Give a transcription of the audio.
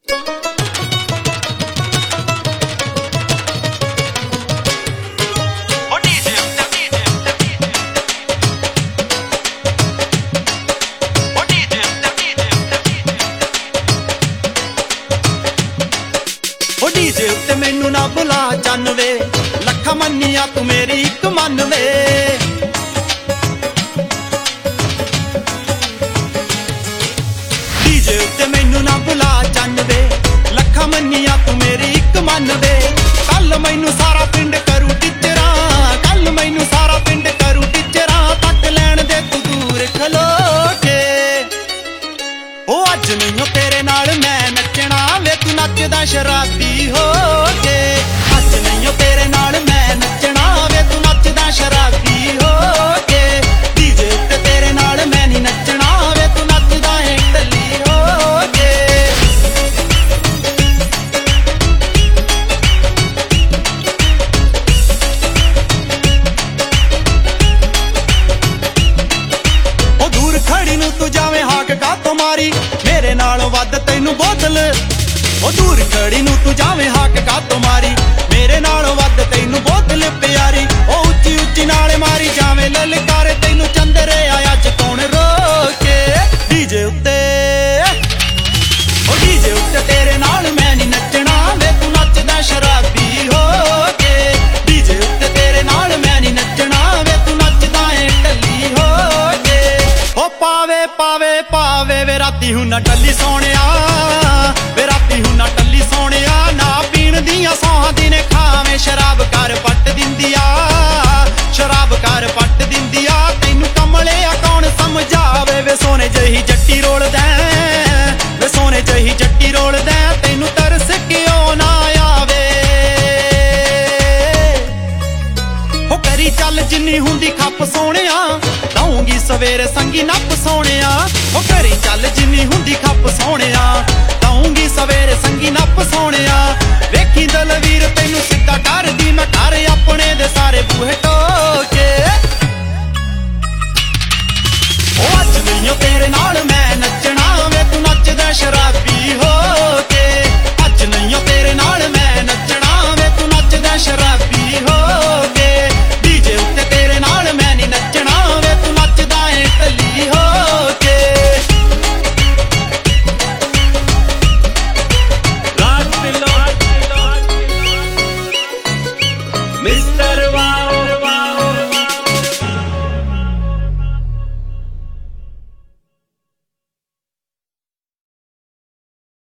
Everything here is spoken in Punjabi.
ਡੀਜੇ ਉੱਤੇ ਮੈਨੂੰ ਨਾ ਬੁਲਾ 95 ਲੱਖਾਂ ਮੰਨੀਆਂ ਤੂੰ ਮੇਰੀ ਇੱਕ ਮੰਨ ਵੇ। ਡੀਜੇ ਉੱਤੇ ਮੈਨੂੰ ਨਾ ਬੁਲਾ 95 ਲੱਖਾਂ ਮੰਨੀਆਂ ਤੂੰ ਮੇਰੀ ਇੱਕ ਮੰਨ ਵੇ। ਕੱਲ ਮੈਨੂੰ ਸਾਰਾ ਪਿੰਡ ਕਰੂ ਟਿਚਰਾਂ, ਕੱਲ ਮੈਨੂੰ ਸਾਰਾ ਪਿੰਡ ਕਰੂ ਟਿਚਰਾਂ, ਤੱਕ ਲੈਣ ਦੇ ਤੂੰ ਦੂਰ ਖਲੋ ਕੇ। ਉਹ ਅੱਜ ਨਹੀਂ ਤੇਰੇ ਨਾਲ ਮੈਂ ਨੱਚਣਾ ਵੇ, ਤੂੰ ਨੱਚਦਾ ਸ਼ਰਾਬੀ ਹੋ ਕੇ। ਅੱਜ ਨਹੀਂ ਤੇਰੇ ਨਾਲ ਮੈਂ ਨੱਚਣਾ ਵੇ, ਤੂੰ ਨੱਚਦਾ ਸ਼ਰਾਬੀ ਹੋ ਕੇ। ਡੀਜੇ ਉੱਤੇ ਤੇਰੇ ਨਾਲ ਮੈਂ ਨਹੀਂ ਨੱਚਣਾ ਵੇ, ਤੂੰ ਨੱਚਦਾ ਏ ਢੱਲੀ ਹੋ ਕੇ। ਉਹ ਦੂਰ ਖੜੀ ਨੂੰ ਤੂੰ ਜਾਵੇਂ ਹਾਕ ਕਾਤੋਂ ਮਾਰੀ, ਮੇਰੇ ਨਾਲੋਂ ਵੱਧ ਤੈਨੂੰ ਬੋਤਲ। ਉਹ ਦੂਰ ਖੜੀ ਨੂੰ ਤੂੰ ਜਾਵੇਂ ਹਾਕ ਕਾਤੋਂ ਮਾਰੀ, ਮੇਰੇ ਨਾਲੋਂ ਵੱਧ ਤੈਨੂੰ ਬੋਤਲ ਪਿਆਰੀ। ਉਹ ਉੱਚੀ ਉੱਚੀ ਨਾਲੇ ਮਾਰੀ ਜਾਵੇਂ ਲਲਕਾਰੇ, ਤੈਨੂੰ ਚੰਦਰੇ ਆਇਆ ਅੱਜ ਕੌਣ ਰੋਕੇ। ਡੀਜੇ ਉੱਤੇ ਉਹ ਡੀਜੇ ਉੱਤੇ ਤੇਰੇ ਨਾਲ ਮੈਂ ਨਹੀਂ ਨੱਚਣਾ ਵੇ, ਤੂੰ ਨੱਚਦਾ ਸ਼ਰਾਬੀ ਹੋ ਕੇ। ਡੀਜੇ ਉੱਤੇ ਤੇਰੇ ਨਾਲ ਮੈਂ ਨਹੀਂ ਨੱਚਣਾ ਵੇ, ਤੂੰ ਨੱਚਦਾ ਏ ਢੱਲੀ ਹੋ ਕੇ। ਉਹ ਪਾਵੇ ਪਾਵੇ ਪਾਵੇ ਵੇ ਰਾਤੀ ਹੁਣ ਨਾ ਟੱਲੀ ਸੋਹਣਿਆ, ਵੇ ਰਾਤੀ ਹੁਣ ਨਾ ਟੱਲੀ ਸੋਹਣਿਆ। ਨਾ ਪੀਣ ਦੀਆਂ ਸੌਹਾਂ ਦੀ ਨੇ ਖਾਵੇਂ, ਸ਼ਰਾਬ ਕਰ ਪੱਟ ਦਿੰਦੀ ਆ, ਸ਼ਰਾਬ ਕਰ ਪੱਟ ਦਿੰਦੀ ਆ। ਤੈਨੂੰ ਕਮਲਿਆ ਕੌਣ ਸਮਝਾਵੇ ਵੇ, ਸੋਨੇ ਜਹੀ ਜੱਟੀ ਰੋਲਦਾ ਵੇ, ਸੋਨੇ ਜਹੀ ਜੱਟੀ ਰੋਲਦਾ। ਤੈਨੂੰ ਤਰਸ ਕਿਉਂ ਨਾ ਆਵੇ। ਉਹ ਕਰੀ ਚੱਲ ਜਿੰਨੀ ਹੁੰਦੀ ਖੱਪ ਸੋਹਣਿਆ, ਦਊਂਗੀ ਸਵੇਰੇ ਸੰਗੀ ਨੱਪ ਸੋਹਣਿਆ। ਉਹ ਕਰੀ ਚੱਲ ਜਿੰਨੀ ਹੁੰਦੀ ਖੱਪ ਸੋਹਣਿਆ,